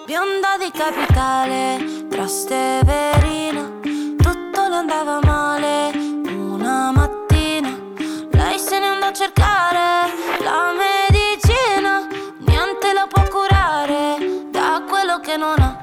Bionda di capitale, Trasteverina, tutto le andava male. Una mattina lei se ne andò a cercare la medicina. Niente la può curare da quello che non ha.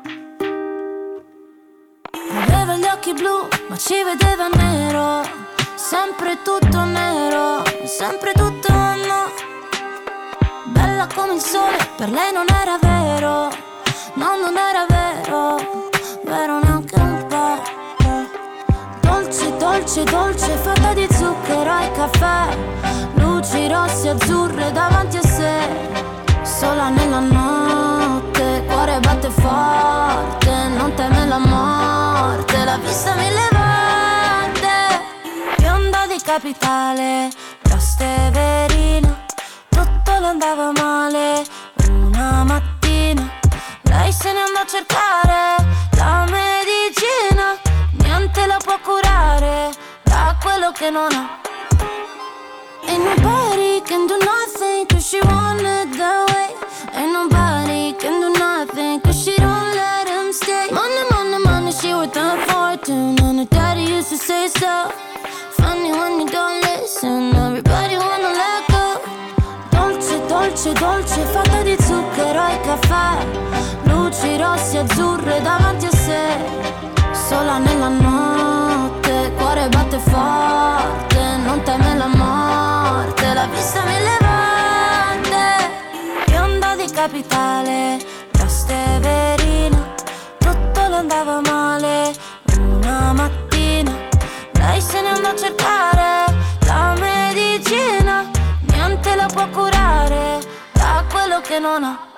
Aveva gli occhi blu ma ci vedeva nero, sempre tutto nero, sempre tutto no. Bella come il sole, per lei non era vero. No, non era vero, vero neanche un po'. Dolce, dolce, dolce, fatta di zucchero e caffè. Luci rosse e azzurre davanti a sé. Sola nella notte, cuore batte forte. Non teme la morte, l'ha vista mille volte. Bionda di capitale, Trasteverina, tutto le andava male. Una mattina lei se ne andò a cercare la medicina. Niente la può curare da quello che non ha. Ain't nobody can do nothing cause she want it that way. Ain't nobody can do nothing cause she don't let him stay. Money, money, money, she worth a fortune. And her daddy used to say so. Funny when you don't listen, everybody wanna let go. Dolce, dolce, dolce, fatta di zucchero e caffè. Luci rosse e azzurre davanti a sé. Sola nella notte, cuore batte forte. Non teme la morte, l'ha vista mille volte. Bionda di capitale, Trasteverina, tutto le andava male. Una mattina lei se ne andò a cercare la medicina. Niente la può curare da quello che non ha.